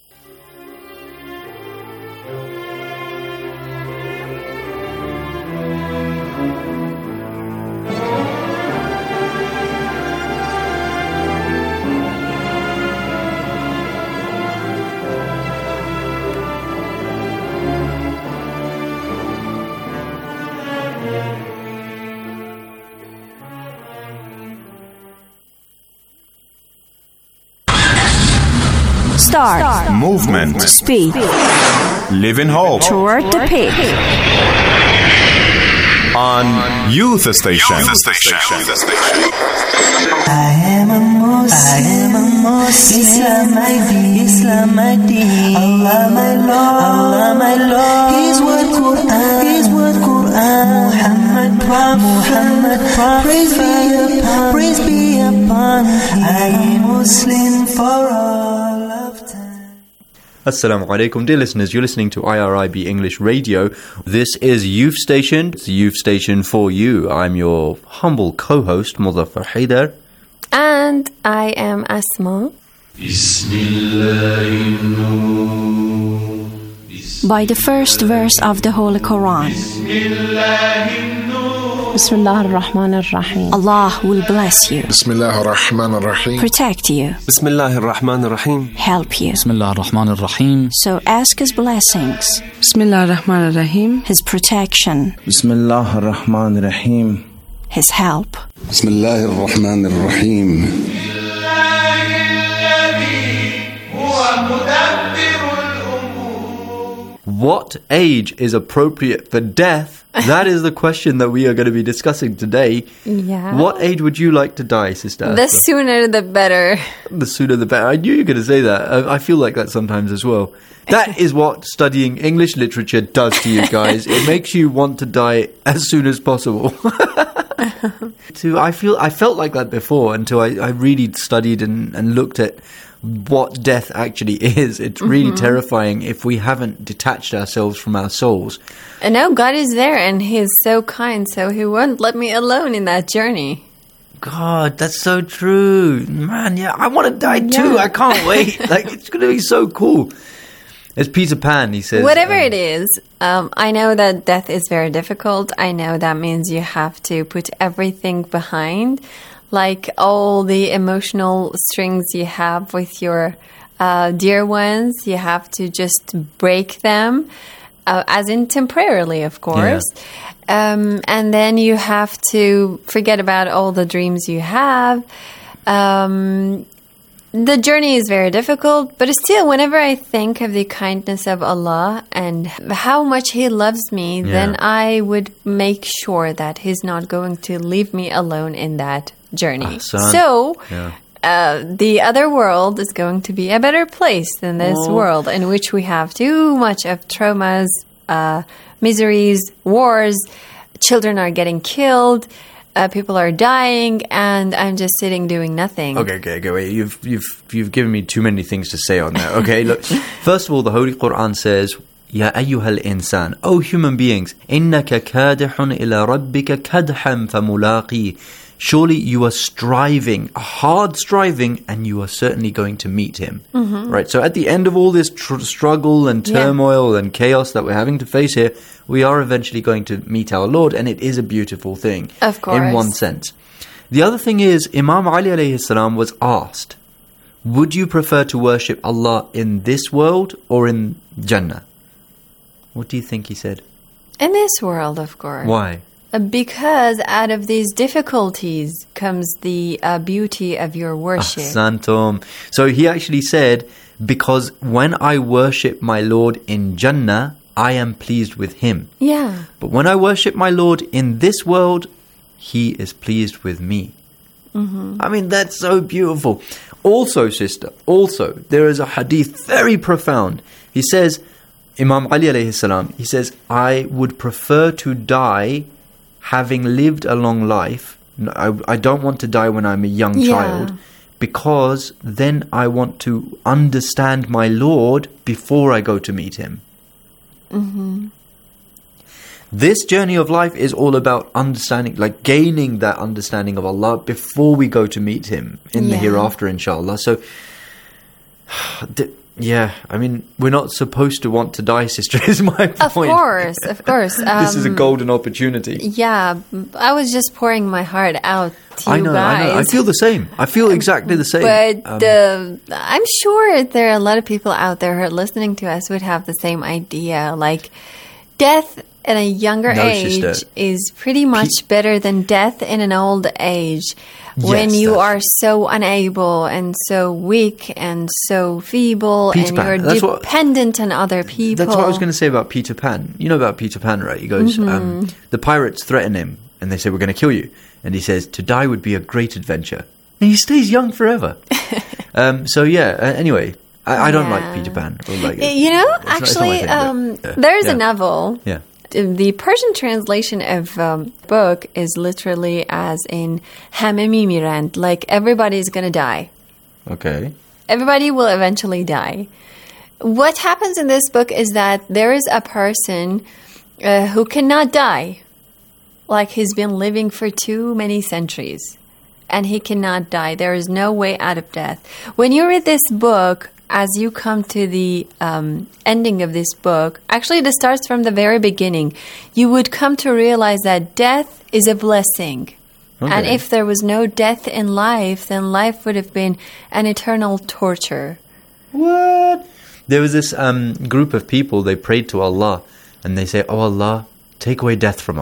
Start. Start. Movement. Speed. Live in hope. Toward the peak. On Youth Station. Youth Station. I am a Muslim. I am a Muslim. Islam my deen. Islam my deen. Allah my Lord. Allah my Lord. His word Quran. His word Quran. Muhammad Prophet. Muhammad Prophet. Praise be upon. Praise be upon. I am Muslim for all of time. Assalamu alaikum, dear listeners. You're listening to I R I B English Radio. This is Youth Station. It's Youth Station for you. I'm your humble co-host, Muzaffar Haidar. And I am Asma. By the first verse of the Holy Quran, Bismillah ar-Rahman ar-Rahim. Allah will bless you. Bismillah ar-Rahman ar-Rahim. Protect you. Bismillah ar-Rahman ar-Rahim. Help you. Bismillah ar-Rahman ar-Rahim. So ask His blessings. Bismillah ar-Rahman ar-Rahim. His protection. Bismillah ar-Rahman ar-Rahim. His help. Bismillah ar-Rahman ar-Rahim. What age is appropriate for death? That is the question that we are going to be discussing today. Yeah. What age would you like to die, Sister? The Asma? sooner the better. The sooner the better. I knew you were going to say that. I, I feel like that sometimes as well. That is what studying English literature does to you guys. It makes you want to die as soon as possible. So I feel I felt like that before until I, I really studied and, and looked at what death actually is. It's really Mhm. terrifying if we haven't detached ourselves from our souls. And now God is there and He's so kind, so He won't let me alone in that journey. God, that's so true. Man, yeah, I want to die too. Yeah. I can't wait. Like, it's going to be so cool. It's Peter Pan, he says. Whatever um, it is, um, I know that death is very difficult. I know that means you have to put everything behind, like all the emotional strings you have with your uh, dear ones. You have to just break them, uh, as in temporarily, of course. Um, and then you have to forget about all the dreams you have. Um, The journey is very difficult, but still, whenever I think of the kindness of Allah and how much He loves me, Yeah. then I would make sure that He's not going to leave me alone in that journey. Ahsan. So, Yeah. uh, the other world is going to be a better place than this Oh. world in which we have too much of traumas, uh, miseries, wars, children are getting killed. Uh, people are dying, and I'm just sitting doing nothing. Okay, okay, okay. Wait, you've you've you've given me too many things to say on that. Okay, look. First of all, the Holy Quran says, "Ya ayyuhal insan, O human beings, innaka kadihun ila rabbika kadhan famulaqi." Surely you are striving, hard striving, and you are certainly going to meet Him. Mhm. Right. So at the end of all this tr- struggle and Yeah. turmoil and chaos that we're having to face here, we are eventually going to meet our Lord, and it is a beautiful thing. Of course. In one sense. The other thing is, Imam Ali alayhi salam was asked, would you prefer to worship Allah in this world or in Jannah? What do you think he said? In this world, of course. Why? Uh, Because out of these difficulties comes the uh, beauty of your worship. Ahsantum. So he actually said, because when I worship my Lord in Jannah, I am pleased with Him. Yeah. But when I worship my Lord in this world, He is pleased with me. Mm-hmm. I mean, that's so beautiful. Also, sister, also, there is a hadith very profound. He says, Imam Ali alayhi salam, he says, I would prefer to die having lived a long life. No, I, I don't want to die when I'm a young Yeah. child, because then I want to understand my Lord before I go to meet Him. Mm-hmm. This journey of life is all about understanding, like gaining that understanding of Allah before we go to meet Him in the Yeah. hereafter, inshallah. So, th- yeah, I mean, we're not supposed to want to die, sister, is my point. Of course, of course. This is a Um, golden opportunity. Yeah, I was just pouring my heart out to I you know, guys. I know. I feel the same. I feel exactly the same. But Um, uh, I'm sure there are a lot of people out there who are listening to us would have the same idea. Like, death at a younger No, age sister. is pretty much better than death in an old age. When Yes, you that's- are so unable and so weak and so feeble Peter and Pan. you're That's what- dependent on other people. That's what I was going to say about Peter Pan. You know about Peter Pan, right? He goes, Mhm. um, the pirates threaten him, and they say, we're going to kill you. And he says, to die would be a great adventure. And he stays young forever. um, so, yeah, uh, anyway, I, I don't like Peter Pan. I don't like it. You know, It's not- it's not my actually, thing, but, um, yeah. there's Yeah. a novel. Yeah. The Persian translation of um, book is literally as in "Hame mimirand," like everybody's gonna die. Okay. Everybody will eventually die. What happens in this book is that there is a person uh, who cannot die, like he's been living for too many centuries, and he cannot die. There is no way out of death. When you read this book, as you come to the um, ending of this book, actually this starts from the very beginning, you would come to realize that death is a blessing. Okay. And if there was no death in life, then life would have been an eternal torture. What? There was this um, group of people, they prayed to Allah, and they say, oh Allah, take away death from us.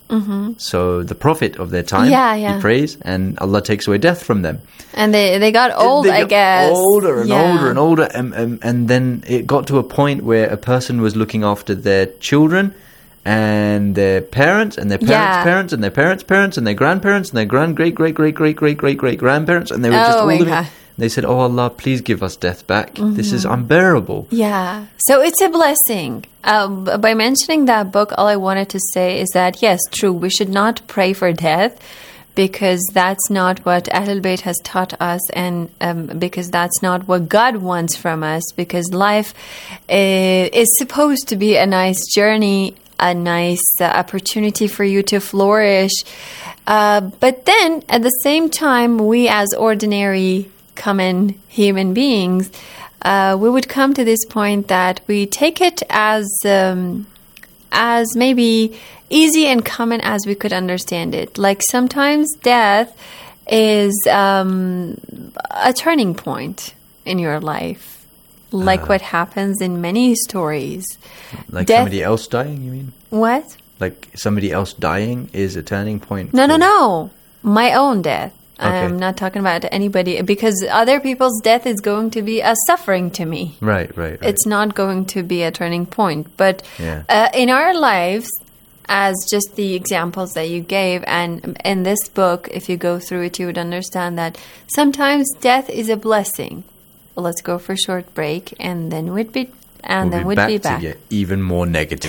Mm-hmm. So the prophet of their time, yeah, yeah. he prays, and Allah takes away death from them. And they, they got old, they I got guess. older and yeah. older and older. And, and, and then it got to a point where a person was looking after their children and their parents and their parents' Yeah. parents and their parents' parents and their grandparents and their grand great great great great great great great grandparents, and they were Oh just all my living. God. They said, "Oh Allah, please give us death back. This is Mhm. unbearable." Yeah. So it's a blessing. Um, b- by mentioning that book, all I wanted to say is that, yes, true, we should not pray for death because that's not what Ahlul Bayt has taught us, and um, because that's not what God wants from us, because life uh, is supposed to be a nice journey, a nice uh, opportunity for you to flourish. Uh, but then, at the same time, we as ordinary common human beings, uh, we would come to this point that we take it as um, as maybe easy and common as we could understand it. Like sometimes death is um, a turning point in your life, like Uh. what happens in many stories. Like Death- somebody else dying, you mean? What? Like somebody else dying is a turning point? No, no, no. My own death. Okay. I'm not talking about anybody, because other people's death is going to be a suffering to me. Right, right, right. It's not going to be a turning point. But Yeah. uh, in our lives, as just the examples that you gave, and in this book, if you go through it, you would understand that sometimes death is a blessing. Let's go for a short break, and then we'd be and we'll then be we'd back be to back. get even more negative.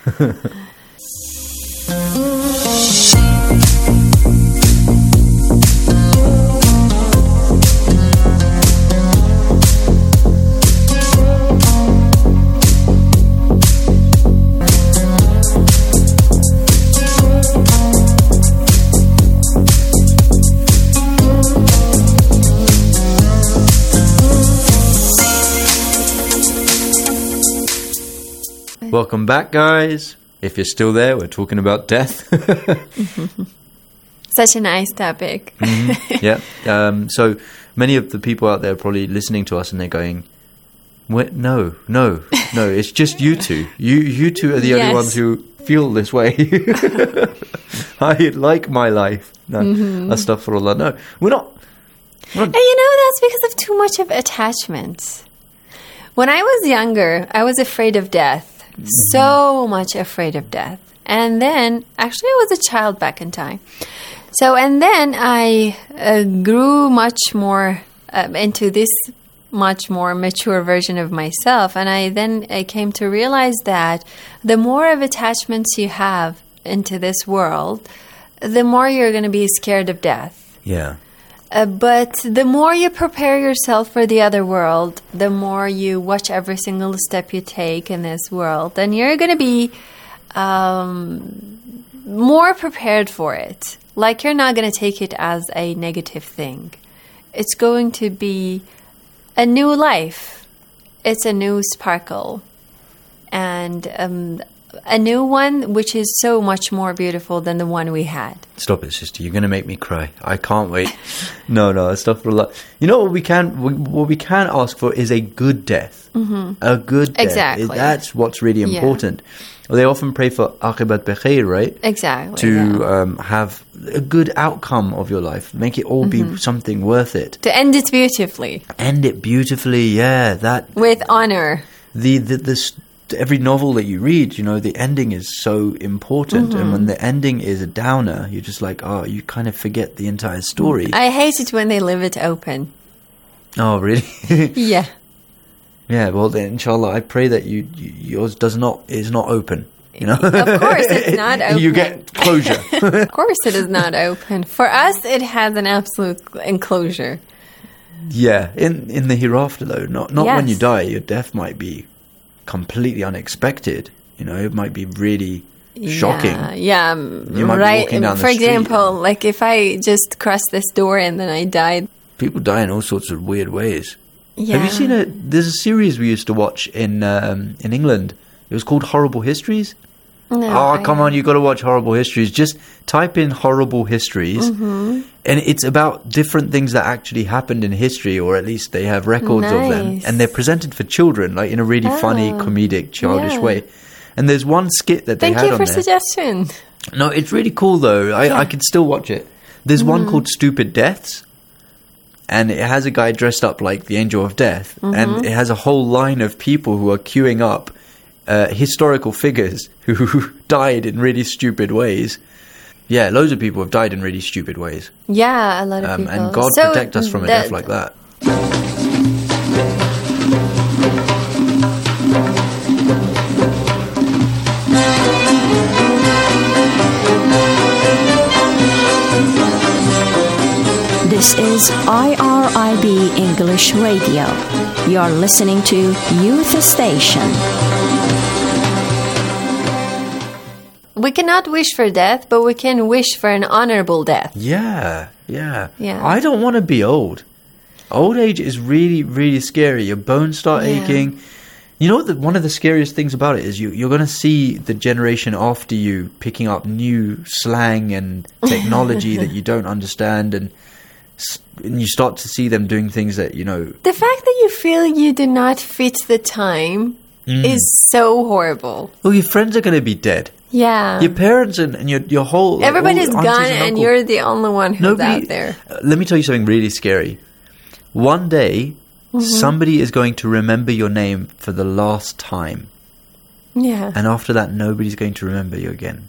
Welcome back, guys. If you're still there, we're talking about death. Such a nice topic. Mhm. Yeah. Um, so many of the people out there are probably listening to us and they're going, "What? No, no, no. It's just you two. You, you two are the only Yes. ones who feel this way. I like my life." No, Mhm. astaghfirullah. No, we're not. We're And not you know, that's because of too much of attachment. When I was younger, I was afraid of death. So much afraid of death. And then, actually, I was a child back in time. So, and then I uh, grew much more uh, into this much more mature version of myself. And I then I came to realize that the more of attachments you have into this world, the more you're going to be scared of death. Yeah. Uh, but the more you prepare yourself for the other world, the more you watch every single step you take in this world, then you're going to be um, more prepared for it. Like, you're not going to take it as a negative thing. It's going to be a new life. It's a new sparkle. And um, a new one which is so much more beautiful than the one we had. Stop it, sister. You're going to make me cry. I can't wait. No, no, astaghfirullah. You know what we can we, what we can ask for is a good death. Mhm. A good death. Exactly. That's what's really Yeah. important. Well, they often pray for aqibat bikhair, right? Exactly. To yeah. um, have a good outcome of your life. Make it all be Mhm. something worth it. To end it beautifully. End it beautifully. Yeah, that With honor. the the this every novel that you read, you know, the ending is so important. Mhm. And when the ending is a downer, you're just like, oh, you kind of forget the entire story. I hate it when they leave it open. Oh, really? Yeah. Yeah, well then, inshallah, I pray that you, you yours does not is not open. You know, Of course, it's not open. You get closure. Of course, it is not open. For us, it has an absolute enclosure. Yeah, in in the hereafter though, not not when Yes. you die. Your death might be completely unexpected. You know, it might be really shocking. Yeah, yeah You might be right. walking down the For street example, like if I just cross this door and then I died. People die in all sorts of weird ways. Yeah. Have you seen a? There's a series we used to watch in um, in England. It was called Horrible Histories. No, oh, I come on, you got to watch Horrible Histories. Just type in Horrible Histories, Mhm. and it's about different things that actually happened in history, or at least they have records of them, Nice. and they're presented for children, like in a really funny, Oh, comedic, childish yeah. way. And there's one skit that they Thank had you on for there. suggestion. No, it's really cool though. I, yeah. I could still watch it. There's mm-hmm. one called Stupid Deaths, and it has a guy dressed up like the Angel of Death, mm-hmm. and it has a whole line of people who are queuing up uh, historical figures who died in really stupid ways. Yeah, loads of people have died in really stupid ways. Yeah, a lot of um, people. And God so protect us from a that, death like that. This is I R I B English Radio. You're listening to Youth Station. We cannot wish for death, but we can wish for an honorable death. Yeah, yeah. Yeah. I don't want to be old. Old age is really, really scary. Your bones start yeah. aching. You know, the, one of the scariest things about it is you, you're going to see the generation after you picking up new slang and technology that you don't understand, and and you start to see them doing things that, you know... The fact that you feel you do not fit the time mm. is so horrible. Well, your friends are going to be dead. Yeah. Your parents and, and your, your whole... Everybody's like, gone and, and you're the only one who's Nobody, out there. Uh, let me tell you something really scary. One day, mm-hmm. somebody is going to remember your name for the last time. Yeah. And after that, nobody's going to remember you again.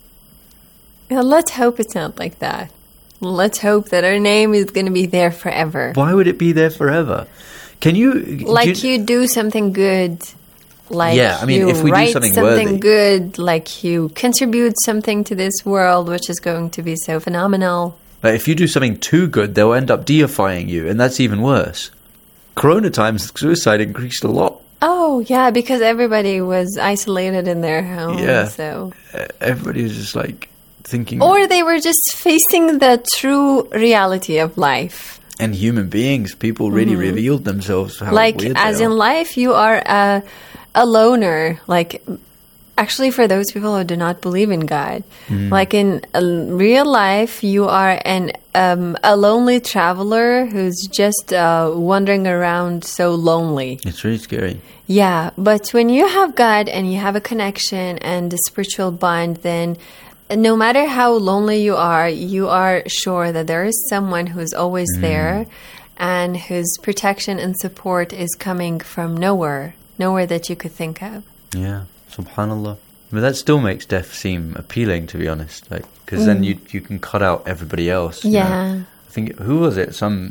Well, let's hope it's not like that. Let's hope that our name is going to be there forever. Why would it be there forever? Can you... Like you, you do something good. Like yeah, I mean, you if we write do something, something worthy. good. Like you contribute something to this world, which is going to be so phenomenal. But if you do something too good, they'll end up deifying you. And that's even worse. Corona times, suicide increased a lot. Oh, yeah, because everybody was isolated in their home. Yeah. So everybody was just like... thinking, or they were just facing the true reality of life. And human beings, people really mm-hmm. revealed themselves. How like weird as they in are. life, you are a, a loner. Like actually, for those people who do not believe in God, mm. like in a real life, you are an um, a lonely traveler who's just uh, wandering around so lonely. It's really scary. Yeah, but when you have God and you have a connection and a spiritual bond, then no matter how lonely you are, you are sure that there is someone who's always mm. there and whose protection and support is coming from nowhere, nowhere that you could think of. Yeah, subhanallah. But that still makes death seem appealing, to be honest, like because mm. then you you can cut out everybody else. Yeah. You know? I think, who was it? Some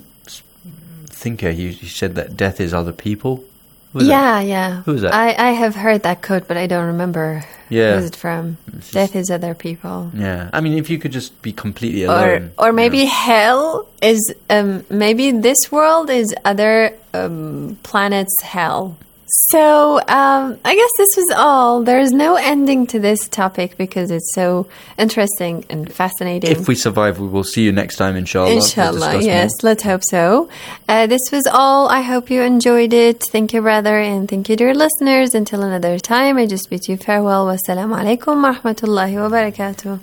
thinker, he, he said that death is other people. Yeah, that? yeah. Who was that? I, I have heard that quote, but I don't remember. Yeah. Who's it from? Just, Death is other people. Yeah. I mean, if you could just be completely alone. Or, or maybe yeah. hell is, um, maybe this world is other um, planets' hell. So, um, I guess this was all. There's no ending to this topic because it's so interesting and fascinating. If we survive, we will see you next time, inshallah. Inshallah, yes. More. Let's hope so. Uh, this was all. I hope you enjoyed it. Thank you, brother, and thank you, dear listeners. Until another time, I just bid you farewell. Wassalamu alaikum wa rahmatullahi wa barakatuh.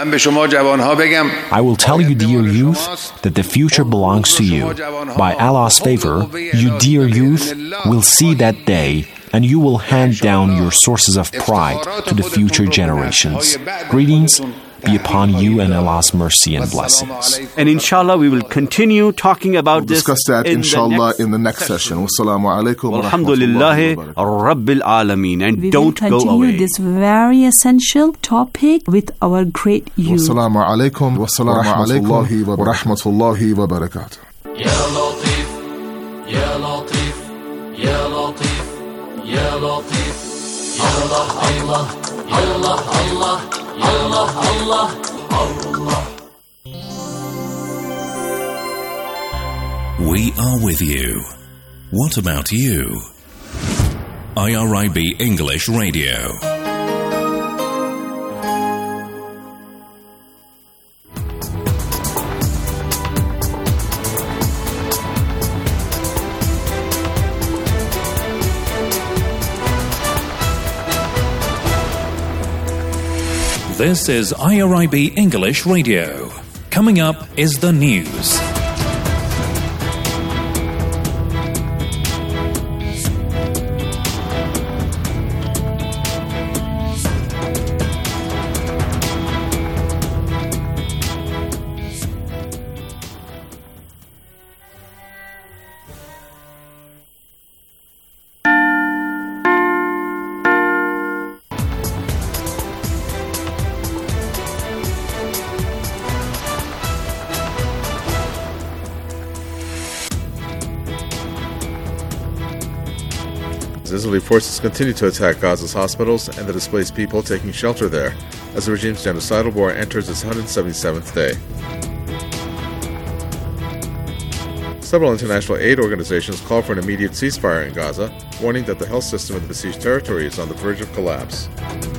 I will tell you, dear youth, that the future belongs to you. By Allah's favor, you, dear youth, will see that day, and you will hand down your sources of pride to the future generations. Greetings be upon you and Allah's mercy and blessings. And inshallah, we will continue talking about we'll this. Discuss that, in inshallah, the in the next session. Wassalamu alaikum wa rahmatullahi rabbil alameen. And we don't will go continue away. This very essential topic with our great youth. Wassalamu alaikum wa rahmatullahi wa rahmatullahi wa barakatuh. Ya Latif, Ya Latif, Ya Latif, Ya Latif, Allah, Allah, Allah, Allah. Allah, Allah, Allah. We are with you. What about you? I R I B English Radio. This is I R I B English Radio. Coming up is the news. Israeli forces continue to attack Gaza's hospitals and the displaced people taking shelter there, as the regime's genocidal war enters its one hundred seventy-seventh day. Several international aid organizations call for an immediate ceasefire in Gaza, warning that the health system of the besieged territory is on the verge of collapse.